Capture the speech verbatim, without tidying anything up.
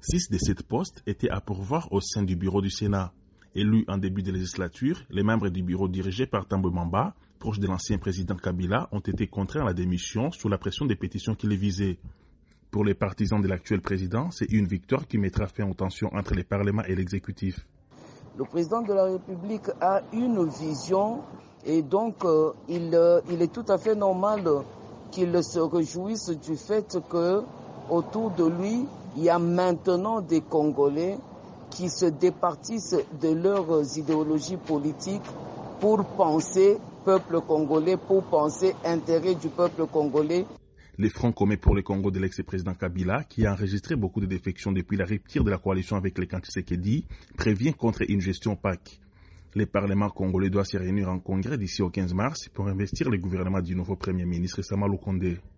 Six de sept postes étaient à pourvoir au sein du bureau du Sénat. Élus en début de législature, les membres du bureau dirigé par Tambo Mamba, proche de l'ancien président Kabila, ont été contraints à la démission sous la pression des pétitions qui les visaient. Pour les partisans de l'actuel président, c'est une victoire qui mettra fin aux tensions entre les parlements et l'exécutif. Le président de la République a une vision et donc euh, il, euh, il est tout à fait normal qu'il se réjouisse du fait que autour de lui, il y a maintenant des Congolais qui se départissent de leurs idéologies politiques pour penser peuple congolais, pour penser intérêt du peuple congolais. Le Front commun pour le Congo de l'ex-président Kabila, qui a enregistré beaucoup de défections depuis la rupture de la coalition avec les camps Tshisekedi, prévient contre une gestion opaque. Le Parlement congolais doit se réunir en congrès d'ici au quinze mars pour investir le gouvernement du nouveau Premier ministre Sama Lukonde.